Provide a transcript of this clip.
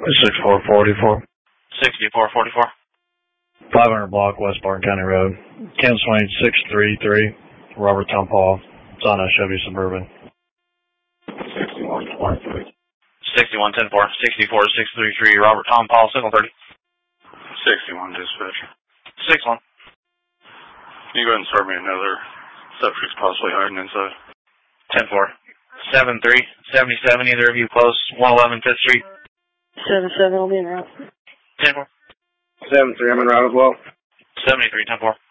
6444. 6444. 500 block West Barton County Road. Ken Swain 633. Robert Tom Paul. It's on a Chevy Suburban. 6110-4. 64633. Robert Tom Paul, signal 30. 61 dispatch. 61. Can you go ahead and start me another subjects possibly hiding inside? 10-4. 73, 77, either of you close, 111 5th Street. 77, I'll be en route. 10-4. 73, I'm en route as well. 73, 10-4.